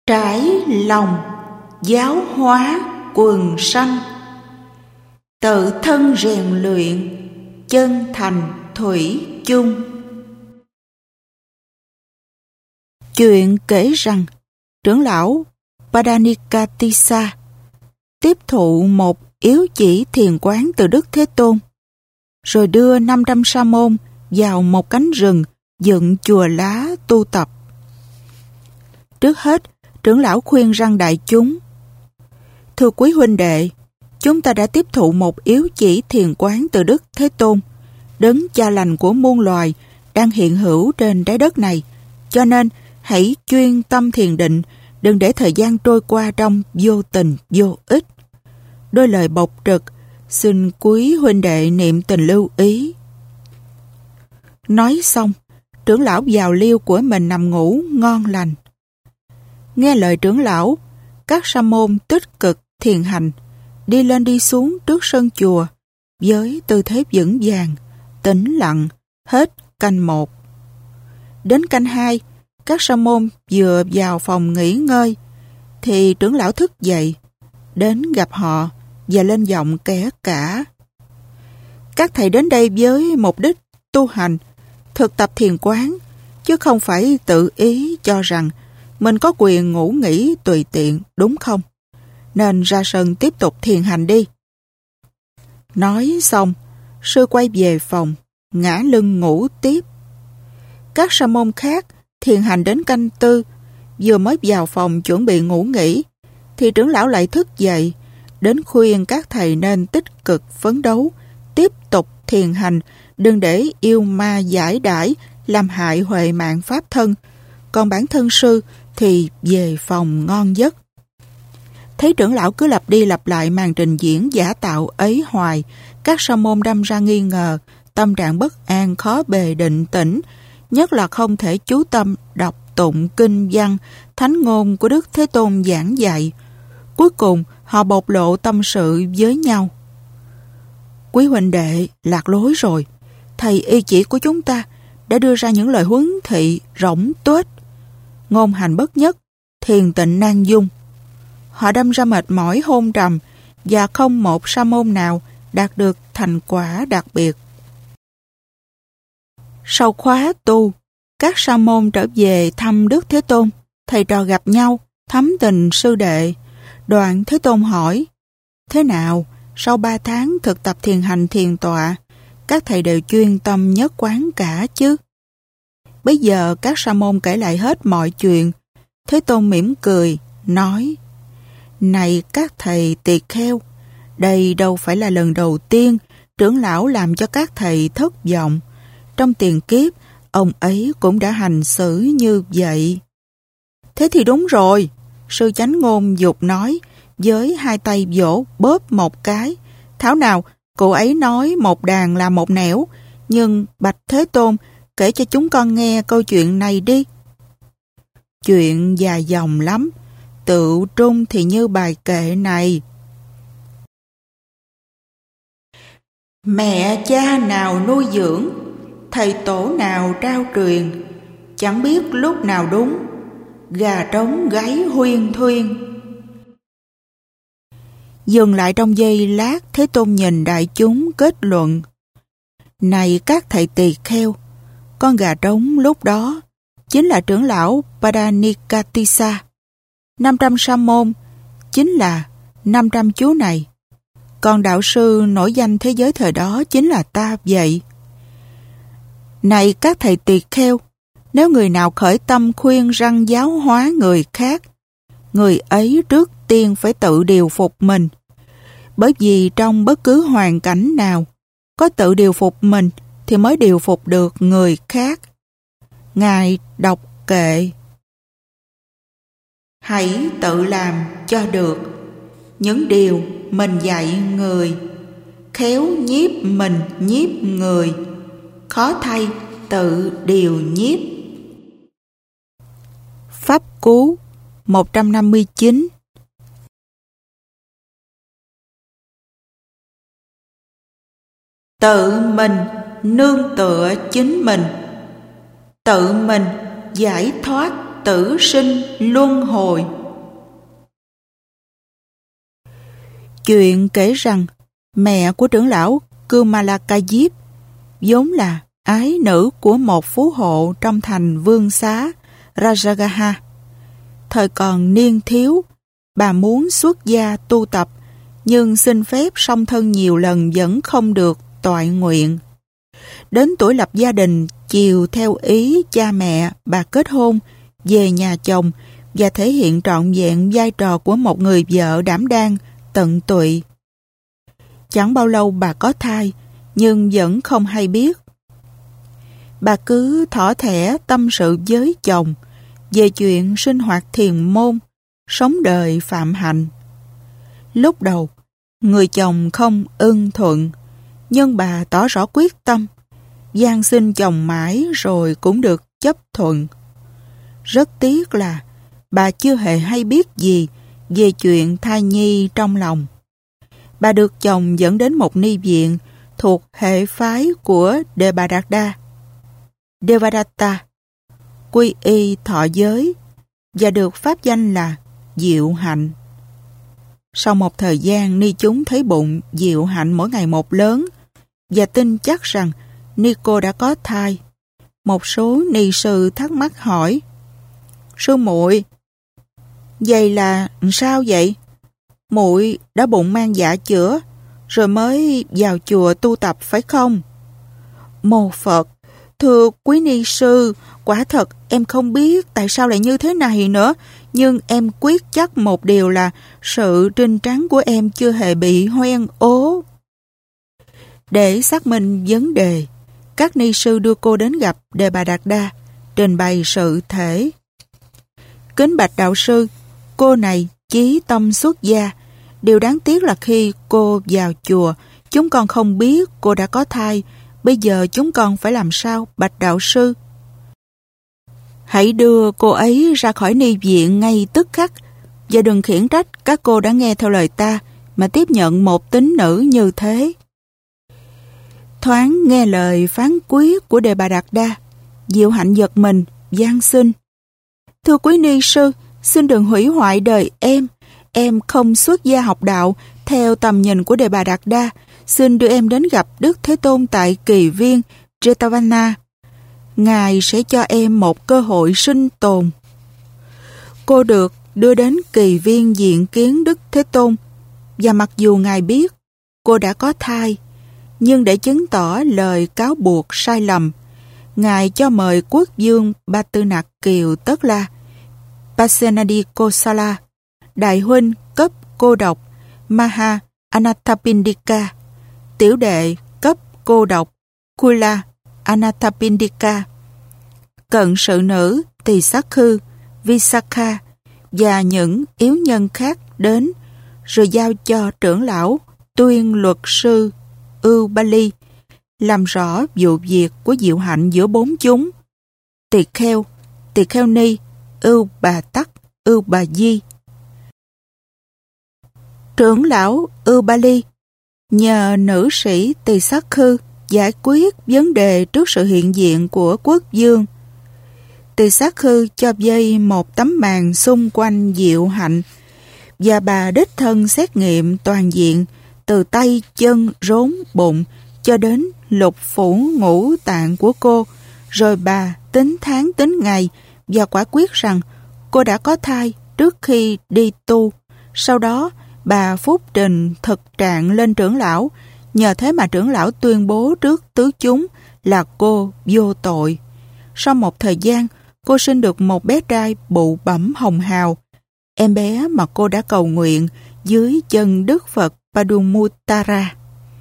Trải lòng giáo hóa quần sanh, tự thân rèn luyện chân thành thủy chung. Chuyện kể rằng trưởng lão Padanikatisa tiếp thụ một yếu chỉ thiền quán từ Đức Thế Tôn, rồi đưa 500 sa môn vào một cánh rừng dựng chùa lá tu tập. Trước hết, trưởng lão khuyên răn đại chúng: thưa quý huynh đệ, chúng ta đã tiếp thụ một yếu chỉ thiền quán từ Đức Thế Tôn, đấng cha lành của muôn loài đang hiện hữu trên trái đất này, cho nên hãy chuyên tâm thiền định, đừng để thời gian trôi qua trong vô tình vô ích. Đôi lời bộc trực, xin quý huynh đệ niệm tình lưu ý. Nói xong, trưởng lão vào liêu của mình nằm ngủ ngon lành. Nghe lời trưởng lão, các sa môn tích cực thiền hành, đi lên đi xuống trước sân chùa với tư thế vững vàng, tĩnh lặng hết canh 1. Đến canh 2, các sa môn vừa vào phòng nghỉ ngơi thì trưởng lão thức dậy, đến gặp họ và lên giọng kẻ cả: các thầy đến đây với mục đích tu hành, thực tập thiền quán, chứ không phải tự ý cho rằng mình có quyền ngủ nghỉ tùy tiện, đúng không? Nên ra sân tiếp tục thiền hành đi. Nói xong, sư quay về phòng, ngã lưng ngủ tiếp. Các sa môn khác thiền hành đến canh 4, vừa mới vào phòng chuẩn bị ngủ nghỉ, thì trưởng lão lại thức dậy, đến khuyên các thầy nên tích cực phấn đấu, tiếp tục thiền hành, đừng để yêu ma giải đãi, làm hại huệ mạng pháp thân. Còn bản thân sư thì về phòng ngon giấc. Thấy trưởng lão cứ lặp đi lặp lại màn trình diễn giả tạo ấy hoài, các sa môn đâm ra nghi ngờ, tâm trạng bất an khó bề định tĩnh, nhất là không thể chú tâm đọc tụng kinh văn, thánh ngôn của Đức Thế Tôn giảng dạy. Cuối cùng, họ bộc lộ tâm sự với nhau: quý huynh đệ, lạc lối rồi. Thầy y chỉ của chúng ta đã đưa ra những lời huấn thị rỗng tuếch, ngôn hành bất nhất, thiền tịnh nan dung. Họ đâm ra mệt mỏi hôn trầm, và không một sa môn nào đạt được thành quả đặc biệt. Sau khóa tu, các sa môn trở về thăm Đức Thế Tôn, thầy trò gặp nhau, thắm tình sư đệ. Đoạn Thế Tôn hỏi: thế nào, sau 3 tháng thực tập thiền hành thiền tọa, các thầy đều chuyên tâm nhất quán cả chứ? Bây giờ các sa môn kể lại hết mọi chuyện. Thế Tôn mỉm cười, nói: này các thầy tỳ kheo, đây đâu phải là lần đầu tiên trưởng lão làm cho các thầy thất vọng. Trong tiền kiếp, ông ấy cũng đã hành xử như vậy. Thế thì đúng rồi, sư chánh ngôn dục nói, với 2 tay vỗ bóp một cái. Thảo nào cụ ấy nói một đàn là một nẻo, nhưng bạch Thế Tôn, kể cho chúng con nghe câu chuyện này đi. Chuyện dài dòng lắm, tựu trung thì như bài kệ này: mẹ cha nào nuôi dưỡng, thầy tổ nào trao truyền, chẳng biết lúc nào đúng, gà trống gáy huyên thuyên. Dừng lại trong giây lát, Thế Tôn nhìn đại chúng kết luận: này các thầy tỳ kheo, con gà trống lúc đó chính là trưởng lão Padanikatisa. 500 sa môn chính là 500 chú này. Còn đạo sư nổi danh thế giới thời đó chính là ta vậy. Này các thầy tỳ kheo, nếu người nào khởi tâm khuyên răn giáo hóa người khác, người ấy trước tiên phải tự điều phục mình. Bởi vì trong bất cứ hoàn cảnh nào, có tự điều phục mình thì mới điều phục được người khác. Ngài đọc kệ: hãy tự làm cho được những điều mình dạy người, khéo nhiếp mình nhiếp người, khó thay tự điều nhiếp. Pháp Cú 159. Tự mình nương tựa chính mình, tự mình giải thoát tử sinh luân hồi. Chuyện kể rằng mẹ của trưởng lão Kumalakayip vốn là ái nữ của một phú hộ trong thành vương xá Rajagaha. Thời còn niên thiếu, bà muốn xuất gia tu tập, nhưng xin phép song thân nhiều lần vẫn không được toại nguyện. Đến tuổi lập gia đình, chiều theo ý cha mẹ, bà kết hôn, về nhà chồng và thể hiện trọn vẹn vai trò của một người vợ đảm đang, tận tụy. Chẳng bao lâu bà có thai, nhưng vẫn không hay biết. Bà cứ thỏ thẻ tâm sự với chồng về chuyện sinh hoạt thiền môn, sống đời phạm hạnh. Lúc đầu, người chồng không ưng thuận, nhưng bà tỏ rõ quyết tâm, van xin chồng mãi rồi cũng được chấp thuận. Rất tiếc là bà chưa hề hay biết gì về chuyện thai nhi trong lòng. Bà được chồng dẫn đến một ni viện thuộc hệ phái của Devadatta, quy y thọ giới và được pháp danh là Diệu Hạnh. Sau một thời gian, ni chúng thấy bụng Diệu Hạnh mỗi ngày một lớn và tin chắc rằng ni cô đã có thai. Một số ni sư thắc mắc hỏi: "Sư muội, vậy là sao vậy? Muội đã bụng mang dạ chữa rồi mới vào chùa tu tập phải không?" "Mô Phật, thưa quý ni sư, quả thật em không biết tại sao lại như thế này nữa, nhưng em quyết chắc một điều là sự trinh trắng của em chưa hề bị hoen ố." Để xác minh vấn đề, các ni sư đưa cô đến gặp Devadatta, trình bày sự thể. "Kính bạch đạo sư, cô này chí tâm xuất gia. Điều đáng tiếc là khi cô vào chùa, chúng con không biết cô đã có thai. Bây giờ chúng con phải làm sao, bạch đạo sư?" "Hãy đưa cô ấy ra khỏi ni viện ngay tức khắc, và đừng khiển trách các cô đã nghe theo lời ta mà tiếp nhận một tín nữ như thế." Thoáng nghe lời phán quyết của Devadatta, Diệu Hạnh giật mình, van xin: "Thưa quý ni sư, xin đừng hủy hoại đời em. Em không xuất gia học đạo theo tầm nhìn của Devadatta. Xin đưa em đến gặp Đức Thế Tôn tại Kỳ Viên Jetavana. Ngài sẽ cho em một cơ hội sinh tồn." Cô được đưa đến Kỳ Viên diện kiến Đức Thế Tôn, và mặc dù Ngài biết cô đã có thai, nhưng để chứng tỏ lời cáo buộc sai lầm, Ngài cho mời quốc vương Ba Tư Nặc Kiều Tất La, Pasenadi Kosala, đại huynh cấp cô độc Maha Anathapindika, tiểu đệ cấp cô độc Kula Anathapindika, cận sự nữ Tỳ Sắc Khư, Visakha và những yếu nhân khác đến, rồi giao cho trưởng lão Tuyên luật sư Ubali làm rõ vụ việc của Diệu Hạnh giữa bốn chúng: Tỳ Kheo Ni, Bà Tắc, Bà Di. Trưởng lão Ubali nhờ nữ sĩ Tỳ Sắc Khư giải quyết vấn đề trước sự hiện diện của quốc vương. Tỳ Sắc Khư cho dây một tấm màn xung quanh Diệu Hạnh, và bà đích thân xét nghiệm toàn diện từ tay, chân, rốn, bụng cho đến lục phủ ngũ tạng của cô, rồi bà tính tháng tính ngày và quả quyết rằng cô đã có thai trước khi đi tu. Sau đó bà phúc trình thực trạng lên trưởng lão, nhờ thế mà trưởng lão tuyên bố trước tứ chúng là cô vô tội. Sau một thời gian, cô sinh được một bé trai bụ bẩm hồng hào, em bé mà cô đã cầu nguyện dưới chân Đức Phật Padumuttara.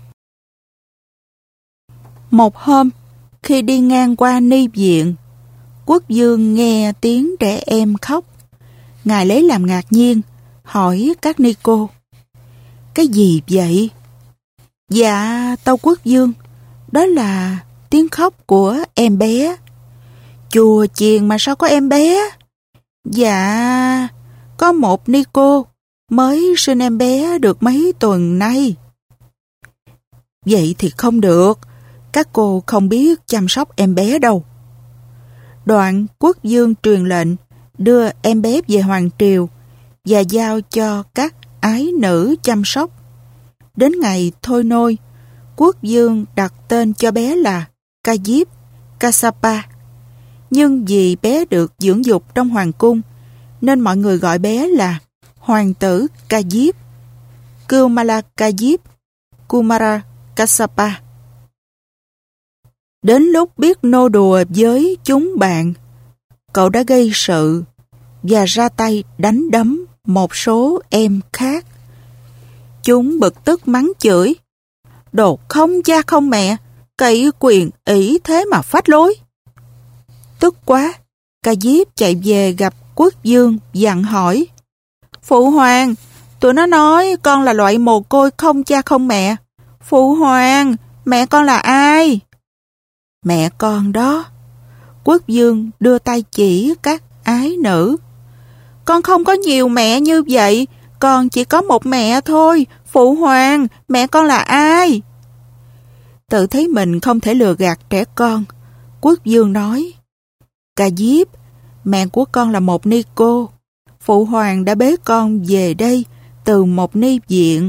Một hôm, khi đi ngang qua ni viện, quốc vương nghe tiếng trẻ em khóc. Ngài lấy làm ngạc nhiên, hỏi các ni cô: "Cái gì vậy?" "Dạ, tâu quốc vương, đó là tiếng khóc của em bé." "Chùa chiền mà sao có em bé?" "Dạ, có một ni cô mới sinh em bé được mấy tuần nay." "Vậy thì không được, các cô không biết chăm sóc em bé đâu." Đoạn quốc vương truyền lệnh đưa em bé về hoàng triều và giao cho các ái nữ chăm sóc. Đến ngày thôi nôi, quốc vương đặt tên cho bé là Kayip Kassapa. Nhưng vì bé được dưỡng dục trong hoàng cung, nên mọi người gọi bé là hoàng tử Kayip, Kumala Kayip, Kumara Kassapa. Đến lúc biết nô đùa với chúng bạn, cậu đã gây sự và ra tay đánh đấm một số em khác. Chúng bực tức mắng chửi: "Đồ không cha không mẹ, cậy quyền ỷ thế mà phách lối." Tức quá, Kayip chạy về gặp quốc vương dặn hỏi: "Phụ hoàng, tụi nó nói con là loại mồ côi không cha không mẹ. Phụ hoàng, mẹ con là ai?" "Mẹ con đó." Quốc vương đưa tay chỉ các ái nữ. "Con không có nhiều mẹ như vậy, con chỉ có một mẹ thôi. Phụ hoàng, mẹ con là ai?" Tự thấy mình không thể lừa gạt trẻ con, quốc vương nói: "Kayip, mẹ của con là một ni cô. Phụ hoàng đã bế con về đây từ một ni viện."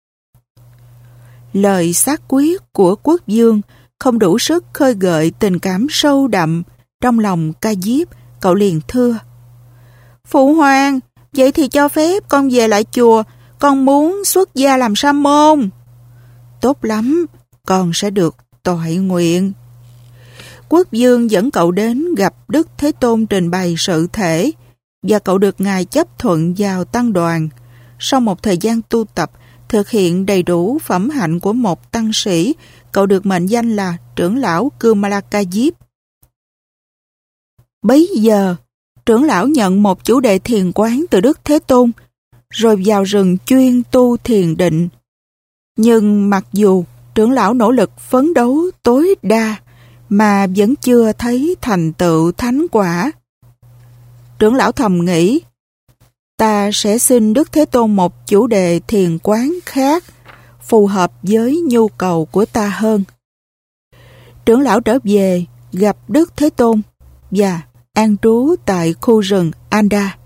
Lời xác quyết của quốc vương không đủ sức khơi gợi tình cảm sâu đậm trong lòng Kayip. Cậu liền thưa: "Phụ hoàng, vậy thì cho phép con về lại chùa. Con muốn xuất gia làm sa môn." "Tốt lắm, con sẽ được toại nguyện." Quốc vương dẫn cậu đến gặp Đức Thế Tôn trình bày sự thể, và cậu được Ngài chấp thuận vào tăng đoàn. Sau một thời gian tu tập, thực hiện đầy đủ phẩm hạnh của một tăng sĩ, cậu được mệnh danh là trưởng lão Kumala Kayip. Bấy giờ, trưởng lão nhận một chủ đề thiền quán từ Đức Thế Tôn, rồi vào rừng chuyên tu thiền định. Nhưng mặc dù trưởng lão nỗ lực phấn đấu tối đa, mà vẫn chưa thấy thành tựu thánh quả. Trưởng lão thầm nghĩ: "Ta sẽ xin Đức Thế Tôn một chủ đề thiền quán khác, phù hợp với nhu cầu của ta hơn." Trưởng lão trở về gặp Đức Thế Tôn và an trú tại khu rừng Anda.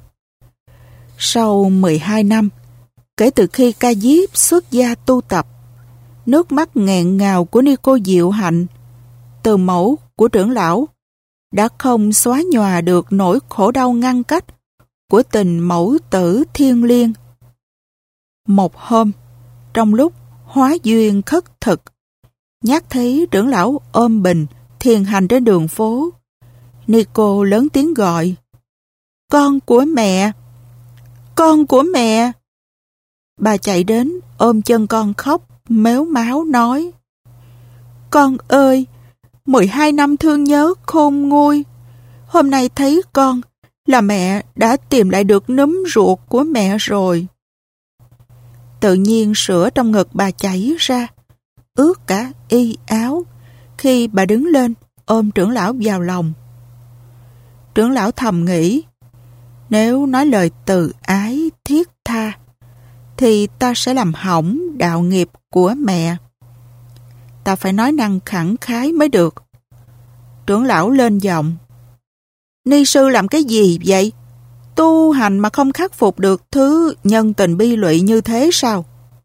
Sau 12 năm, kể từ khi Kayip xuất gia tu tập, nước mắt nghẹn ngào của ni cô Diệu Hạnh, từ mẫu của trưởng lão, đã không xóa nhòa được nỗi khổ đau ngăn cách của tình mẫu tử thiêng liêng. Một hôm, trong lúc hóa duyên khất thực, nhát thấy trưởng lão ôm bình thiền hành trên đường phố, ni cô lớn tiếng gọi: "Con của mẹ! Con của mẹ!" Bà chạy đến ôm chân con khóc mếu máo nói: "Con ơi, 12 năm thương nhớ khôn nguôi, hôm nay thấy con là mẹ đã tìm lại được núm ruột của mẹ rồi." Tự nhiên sữa trong ngực bà chảy ra, ướt cả y áo khi bà đứng lên ôm trưởng lão vào lòng. Trưởng lão thầm nghĩ: nếu nói lời từ ái thiết tha, thì ta sẽ làm hỏng đạo nghiệp của mẹ. Ta phải nói năng khẳng khái mới được. Trưởng lão lên giọng: "Ni sư làm cái gì vậy? Tu hành mà không khắc phục được thứ nhân tình bi lụy như thế sao?"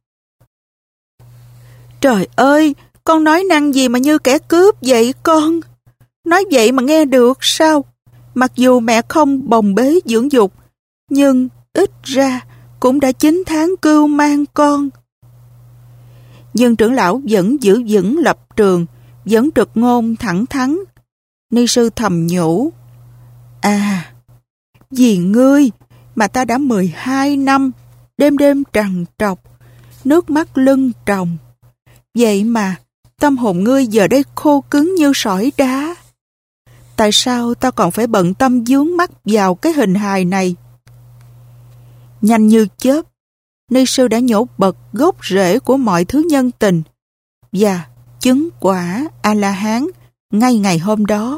"Trời ơi, con nói năng gì mà như kẻ cướp vậy con? Nói vậy mà nghe được sao? Mặc dù mẹ không bồng bế dưỡng dục, nhưng ít ra cũng đã 9 tháng cưu mang con." Nhưng trưởng lão vẫn giữ vững lập trường, vẫn trực ngôn thẳng thắn. Ni sư thầm nhủ: "À, vì ngươi mà ta đã 12 năm, đêm đêm trằn trọc, nước mắt lưng tròng. Vậy mà tâm hồn ngươi giờ đây khô cứng như sỏi đá. Tại sao ta còn phải bận tâm dướng mắt vào cái hình hài này?" Nhanh như chớp, ni sư đã nhổ bật gốc rễ của mọi thứ nhân tình và chứng quả A-la-hán ngay ngày hôm đó.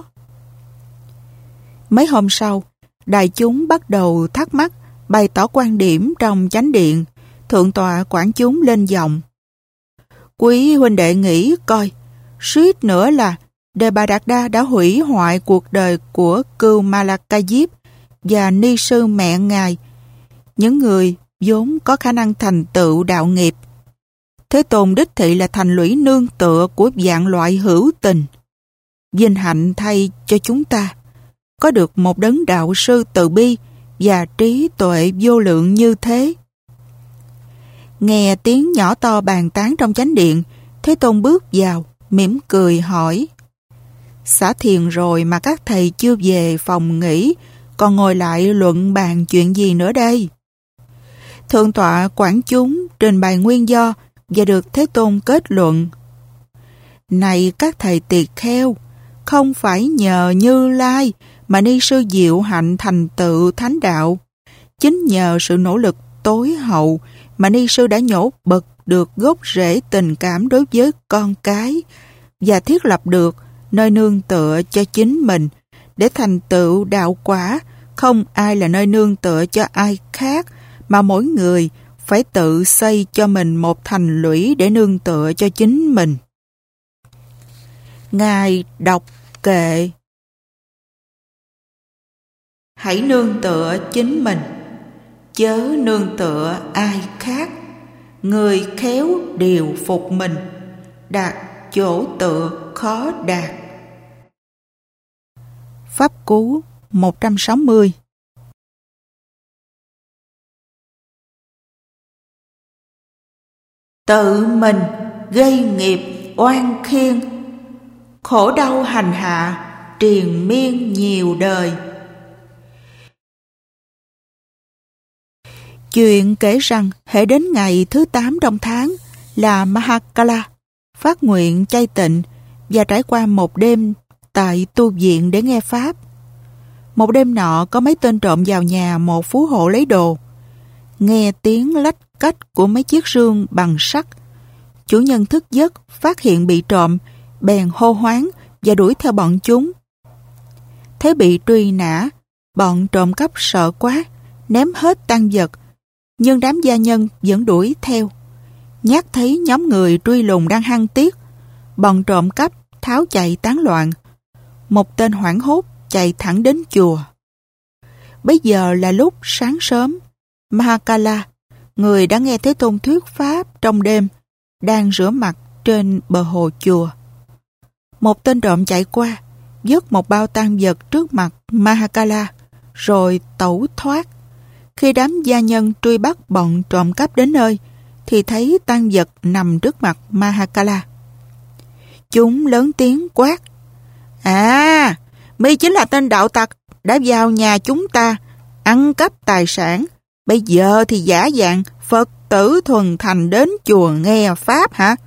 Mấy hôm sau, đại chúng bắt đầu thắc mắc, bày tỏ quan điểm trong chánh điện. Thượng tọa quản chúng lên giọng: "Quý huynh đệ nghĩ coi, suýt nữa là Đề Bà Đạt Đa đã hủy hoại cuộc đời của Kumala Kayip và ni sư mẹ Ngài, những người vốn có khả năng thành tựu đạo nghiệp. Thế Tôn đích thị là thành lũy nương tựa của vạn loại hữu tình. Vinh hạnh thay cho chúng ta có được một đấng đạo sư từ bi và trí tuệ vô lượng như thế. Nghe tiếng nhỏ to bàn tán trong chánh điện, Thế Tôn bước vào, mỉm cười hỏi: xả thiền rồi mà các thầy chưa về phòng nghỉ, còn ngồi lại luận bàn chuyện gì nữa đây? Thượng tọa quảng chúng trình bày nguyên do và được Thế Tôn kết luận: này các thầy tỳ kheo, không phải nhờ Như Lai mà ni sư diệu hạnh thành tựu thánh đạo. Chính nhờ sự nỗ lực tối hậu mà ni sư đã nhổ bật được gốc rễ tình cảm đối với con cái và thiết lập được nơi nương tựa cho chính mình. Để thành tựu đạo quả, không ai là nơi nương tựa cho ai khác, mà mỗi người phải tự xây cho mình một thành lũy để nương tựa cho chính mình. Ngài đọc kệ: hãy nương tựa chính mình, chớ nương tựa ai khác. Người khéo điều phục mình, đạt chỗ tựa khó đạt. Pháp Cú 160. Tự mình gây nghiệp oan khiên, khổ đau hành hạ triền miên nhiều đời. Chuyện kể rằng hễ đến ngày thứ 8 trong tháng là Mahakala phát nguyện chay tịnh và trải qua một đêm tại tu viện để nghe Pháp. Một đêm nọ có mấy tên trộm vào nhà một phú hộ lấy đồ. Nghe tiếng lách cách của mấy chiếc rương bằng sắt, chủ nhân thức giấc phát hiện bị trộm, bèn hô hoáng và đuổi theo bọn chúng. Thế bị truy nã, bọn trộm cắp sợ quá, ném hết tang vật, nhưng đám gia nhân vẫn đuổi theo. Nhát thấy nhóm người truy lùng đang hăng tiết, bọn trộm cắp tháo chạy tán loạn. Một tên hoảng hốt chạy thẳng đến chùa. Bây giờ là lúc sáng sớm. Mahakala, người đã nghe Thế Tôn thuyết pháp trong đêm, đang rửa mặt trên bờ hồ chùa. Một tên trộm chạy qua, vứt một bao tang vật trước mặt Mahakala, rồi tẩu thoát. Khi đám gia nhân truy bắt bọn trộm cắp đến nơi, thì thấy tang vật nằm trước mặt Mahakala. Chúng lớn tiếng quát: à, mi chính là tên đạo tặc đã vào nhà chúng ta, ăn cắp tài sản. Bây giờ thì giả dạng Phật tử thuần thành đến chùa nghe Pháp hả?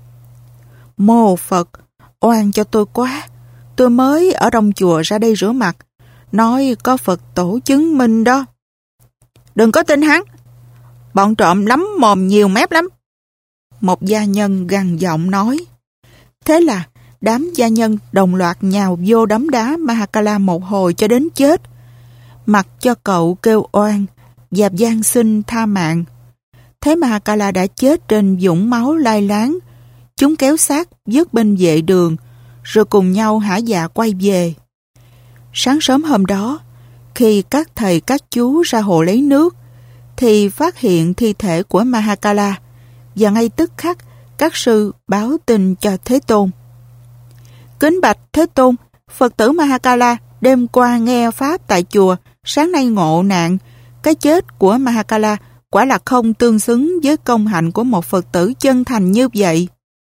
Mô Phật, oan cho tôi quá. Tôi mới ở trong chùa ra đây rửa mặt, nói có Phật tổ chứng minh đó. Đừng có tin hắn, bọn trộm lắm mồm nhiều mép lắm. Một gia nhân gằn giọng nói. Thế là đám gia nhân đồng loạt nhào vô đấm đá Mahakala một hồi cho đến chết, mặc cho cậu kêu oan và van xin tha mạng. Thế Mahakala đã chết trên vũng máu lai láng. Chúng kéo xác vứt bên vệ đường, rồi cùng nhau hả dạ quay về. Sáng sớm hôm đó, khi các thầy các chú ra hồ lấy nước, thì phát hiện thi thể của Mahakala, và ngay tức khắc các sư báo tin cho Thế Tôn. Kính bạch Thế Tôn, Phật tử Mahakala đêm qua nghe Pháp tại chùa, sáng nay ngộ nạn. Cái chết của Mahakala quả là không tương xứng với công hạnh của một Phật tử chân thành như vậy.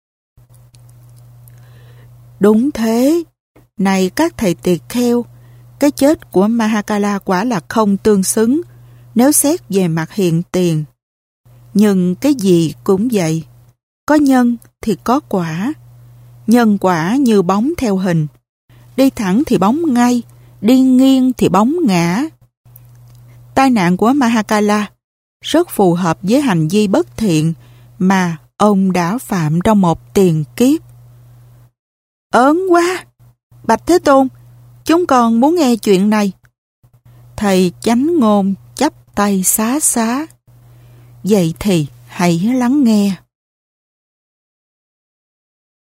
Đúng thế, này các thầy tỳ kheo, cái chết của Mahakala quả là không tương xứng nếu xét về mặt hiện tiền. Nhưng cái gì cũng vậy, có nhân thì có quả. Nhân quả như bóng theo hình, đi thẳng thì bóng ngay, đi nghiêng thì bóng ngã. Tai nạn của Mahakala rất phù hợp với hành vi bất thiện mà ông đã phạm trong một tiền kiếp. Ớn quá! Bạch Thế Tôn, chúng con muốn nghe chuyện này. Thầy Chánh Ngôn chắp tay xá xá. Vậy thì hãy lắng nghe.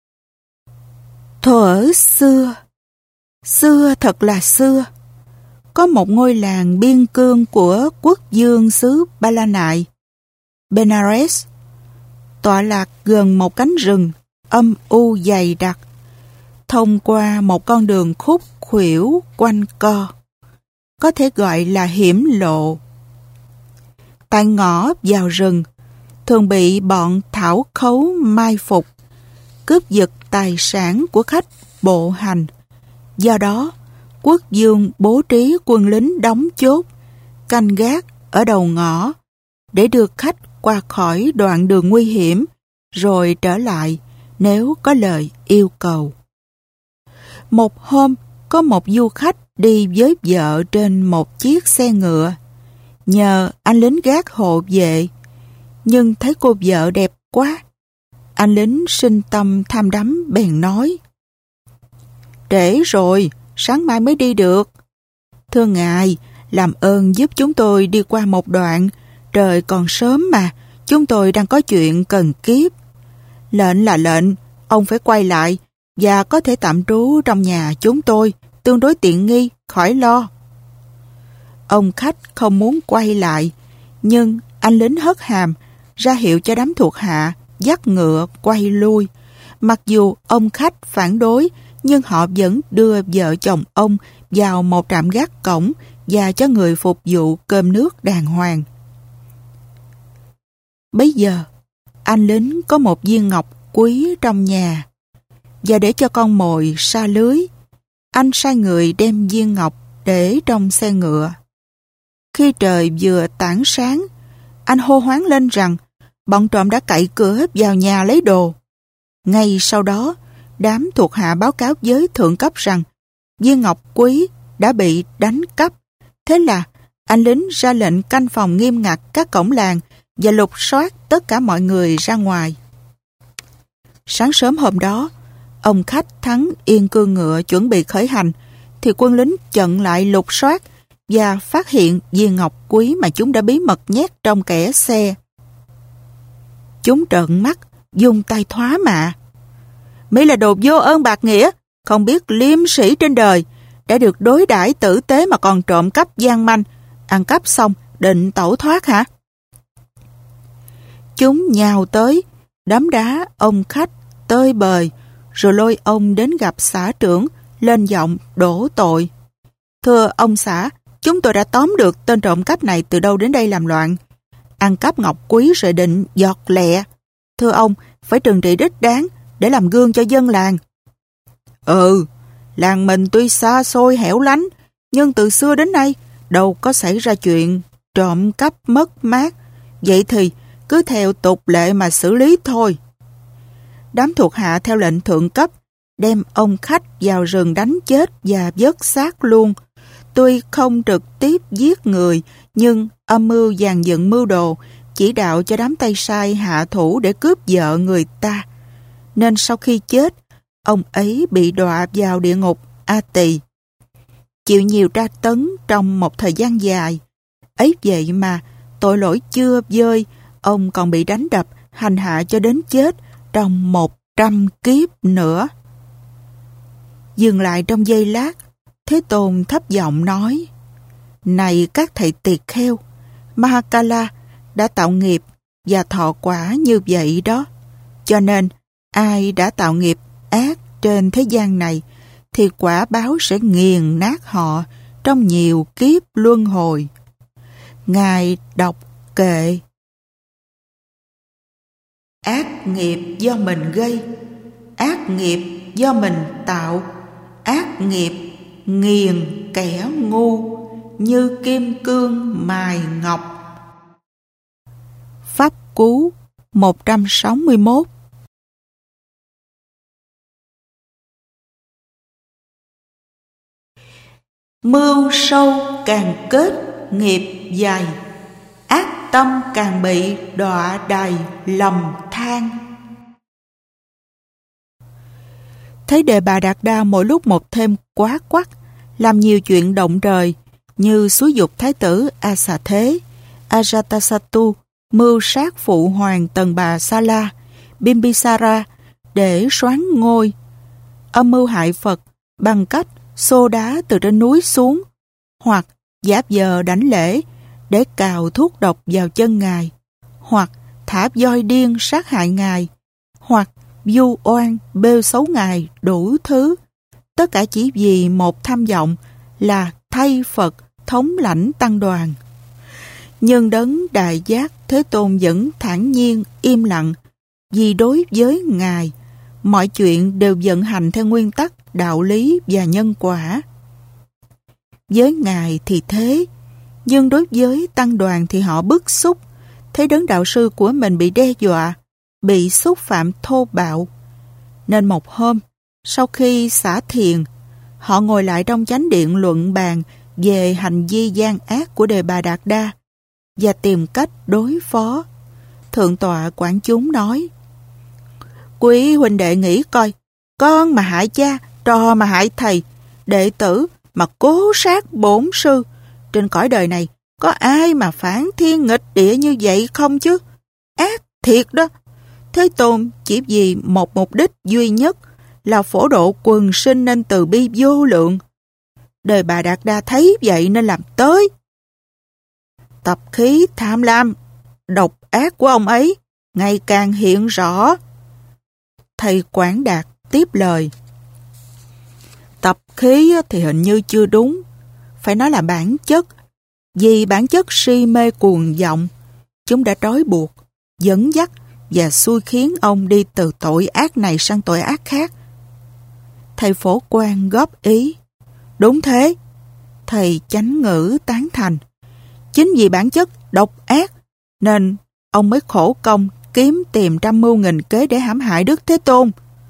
Thuở xưa, xưa thật là xưa, có một ngôi làng biên cương của quốc vương xứ Ba La Nại, Benares, tọa lạc gần một cánh rừng âm u dày đặc, thông qua một con đường khúc khuỷu quanh co, có thể gọi là hiểm lộ. Tại ngõ vào rừng, thường bị bọn thảo khấu mai phục, cướp giật tài sản của khách bộ hành. Do đó, quốc vương bố trí quân lính đóng chốt, canh gác ở đầu ngõ để đưa khách qua khỏi đoạn đường nguy hiểm, rồi trở lại nếu có lời yêu cầu. Một hôm, có một du khách đi với vợ trên một chiếc xe ngựa, nhờ anh lính gác hộ vệ, nhưng thấy cô vợ đẹp quá. Anh lính sinh tâm tham đắm bèn nói: "Trễ rồi, sáng mai mới đi được. Thưa ngài, làm ơn giúp chúng tôi đi qua một đoạn, trời còn sớm mà, chúng tôi đang có chuyện cần kiếp." "Lệnh là lệnh, ông phải quay lại và có thể tạm trú trong nhà chúng tôi, tương đối tiện nghi, khỏi lo." Ông khách không muốn quay lại, nhưng anh lính hất hàm, ra hiệu cho đám thuộc hạ dắt ngựa quay lui. Mặc dù ông khách phản đối, nhưng họ vẫn đưa vợ chồng ông vào một trạm gác cổng và cho người phục vụ cơm nước đàng hoàng. Bấy giờ, anh lính có một viên ngọc quý trong nhà, và để cho con mồi sa lưới, anh sai người đem viên ngọc để trong xe ngựa. Khi trời vừa tảng sáng, anh hô hoán lên rằng bọn trộm đã cậy cửa vào nhà lấy đồ. Ngay sau đó, đám thuộc hạ báo cáo với thượng cấp rằng viên ngọc quý đã bị đánh cắp. Thế là anh lính ra lệnh canh phòng nghiêm ngặt các cổng làng và lục soát tất cả mọi người ra ngoài. Sáng sớm hôm đó, ông khách thắng yên cương ngựa chuẩn bị khởi hành, thì quân lính chặn lại lục soát và phát hiện viên ngọc quý mà chúng đã bí mật nhét trong kẻ xe. Chúng trợn mắt, dùng tay thoá mạ: "Mỹ là đồ vô ơn bạc nghĩa, không biết liêm sĩ trên đời, đã được đối đãi tử tế mà còn trộm cắp gian manh, ăn cắp xong định tẩu thoát hả?" Chúng nhào tới, đấm đá ông khách tơi bời, rồi lôi ông đến gặp xã trưởng, lên giọng đổ tội: "Thưa ông xã, chúng tôi đã tóm được tên trộm cắp này từ đâu đến đây làm loạn. Ăn cắp ngọc quý rồi định giọt lẹ. Thưa ông, phải trừng trị đích đáng để làm gương cho dân làng." "Ừ, làng mình tuy xa xôi hẻo lánh, nhưng từ xưa đến nay đâu có xảy ra chuyện trộm cắp mất mát. Vậy thì cứ theo tục lệ mà xử lý thôi." Đám thuộc hạ theo lệnh thượng cấp đem ông khách vào rừng đánh chết và vớt xác luôn. Tuy không trực tiếp giết người, nhưng âm mưu dàn dựng mưu đồ, chỉ đạo cho đám tay sai hạ thủ để cướp vợ người ta. Nên sau khi chết, ông ấy bị đọa vào địa ngục A Tỳ, chịu nhiều tra tấn trong một thời gian dài. Ấy vậy mà tội lỗi chưa vơi, ông còn bị đánh đập, hành hạ cho đến chết trong 100 kiếp nữa. Dừng lại trong giây lát, Thế Tôn thấp giọng nói: "Này các thầy tỳ kheo, Mahakala đã tạo nghiệp và thọ quả như vậy đó. Cho nên, ai đã tạo nghiệp ác trên thế gian này, thì quả báo sẽ nghiền nát họ trong nhiều kiếp luân hồi." Ngài đọc kệ: "Ác nghiệp do mình gây, ác nghiệp do mình tạo, ác nghiệp nghiền kẻ ngu, như kim cương mài ngọc." Pháp Cú 161. Mưu sâu càng kết nghiệp dày, ác tâm càng bị đọa đầy lầm than. Thấy Đề Bà Đạt Đa mỗi lúc một thêm quá quắt, làm nhiều chuyện động trời, như xúi dục thái tử Asa Thế, Ajatasattu mưu sát phụ hoàng Tần Bà Sala, Bimbisara để soán ngôi, âm mưu hại Phật bằng cách xô đá từ trên núi xuống, hoặc giáp giờ đảnh lễ để cào thuốc độc vào chân Ngài, hoặc thả voi điên sát hại Ngài, hoặc vu oan bêu xấu Ngài đủ thứ. Tất cả chỉ vì một tham vọng là thay Phật thống lãnh tăng đoàn. Nhưng đấng Đại Giác Thế Tôn vẫn thản nhiên im lặng, vì đối với Ngài, mọi chuyện đều vận hành theo nguyên tắc đạo lý và nhân quả. Với Ngài thì thế, nhưng đối với tăng đoàn thì họ bức xúc, thấy đấng đạo sư của mình bị đe dọa, bị xúc phạm thô bạo. Nên một hôm, sau khi xả thiền, họ ngồi lại trong chánh điện luận bàn về hành vi gian ác của Đề Bà Đạt Đa và tìm cách đối phó. Thượng tọa quản chúng nói: Quý huynh đệ nghĩ coi, con mà hại cha, trò mà hại thầy, đệ tử mà cố sát bổn sư, trên cõi đời này có ai mà phản thiên nghịch địa như vậy không chứ? Ác thiệt đó. Thế Tôn chỉ vì một mục đích duy nhất là phổ độ quần sinh nên từ bi vô lượng. Đề Bà Đạt Đa thấy vậy nên làm tới. Tập khí tham lam, độc ác của ông ấy ngày càng hiện rõ. Thầy Quảng Đạt tiếp lời: Tập khí thì hình như chưa đúng, phải nói là bản chất. Vì bản chất si mê cuồng vọng, chúng đã trói buộc, dẫn dắt và xui khiến ông đi từ tội ác này sang tội ác khác. Thầy Phổ Quang góp ý: Đúng thế. Thầy Chánh Ngữ tán thành: Chính vì bản chất độc ác nên ông mới khổ công kiếm tìm trăm mưu nghìn kế để hãm hại Đức Thế Tôn.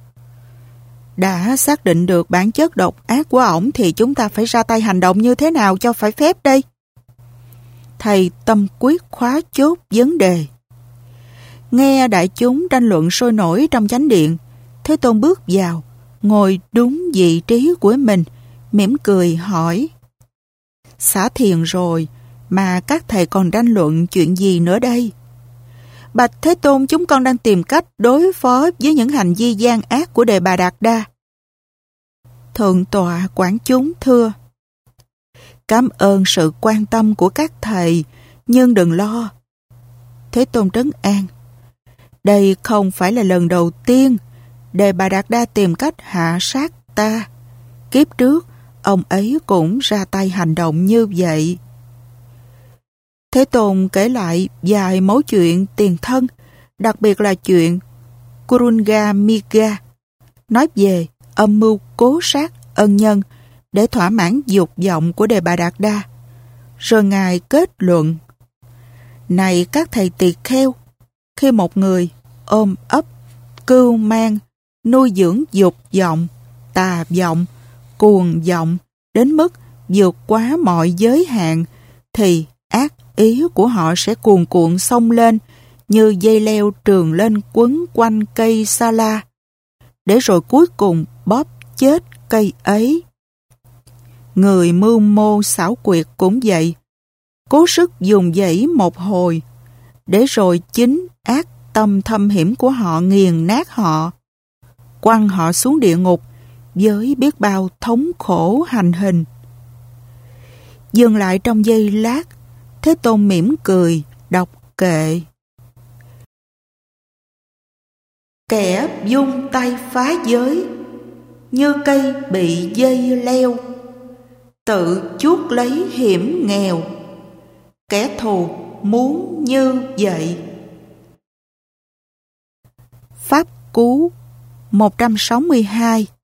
Đã xác định được bản chất độc ác của ổng thì chúng ta phải ra tay hành động như thế nào cho phải phép đây? Thầy tâm quyết khóa chốt vấn đề. Nghe đại chúng tranh luận sôi nổi trong chánh điện, Thế Tôn bước vào, ngồi đúng vị trí của mình, mỉm cười hỏi: Xả thiền rồi mà các thầy còn tranh luận chuyện gì nữa đây? Bạch Thế Tôn, chúng con đang tìm cách đối phó với những hành vi gian ác của Đề Bà Đạt Đa. Thượng tọa quản chúng thưa: Cảm ơn sự quan tâm của các thầy, nhưng đừng lo. Thế Tôn trấn an: Đây không phải là lần đầu tiên Đề Bà Đạt Đa tìm cách hạ sát ta. Kiếp trước, ông ấy cũng ra tay hành động như vậy. Thế Tôn kể lại vài mấu chuyện tiền thân, đặc biệt là chuyện Kurunga Miga, nói về âm mưu cố sát ân nhân để thỏa mãn dục vọng của Đề Bà Đạt Đa. Rồi Ngài kết luận: Này các thầy tỳ kheo, khi một người ôm ấp, cưu mang, nuôi dưỡng dục vọng, tà vọng, cuồng vọng đến mức vượt quá mọi giới hạn, thì ác ý của họ sẽ cuồn cuộn xông lên như dây leo trườn lên quấn quanh cây sa la, để rồi cuối cùng bóp chết cây ấy. Người mưu mô xảo quyệt cũng vậy, cố sức dùng dãy một hồi, để rồi chính ác tâm thâm hiểm của họ nghiền nát họ, quăng họ xuống địa ngục với biết bao thống khổ hành hình. Dừng lại trong giây lát, Thế Tôn mỉm cười, đọc kệ: Kẻ vung tay phá giới, như cây bị dây leo, tự chuốc lấy hiểm nghèo, kẻ thù muốn như vậy. Pháp Cú 162.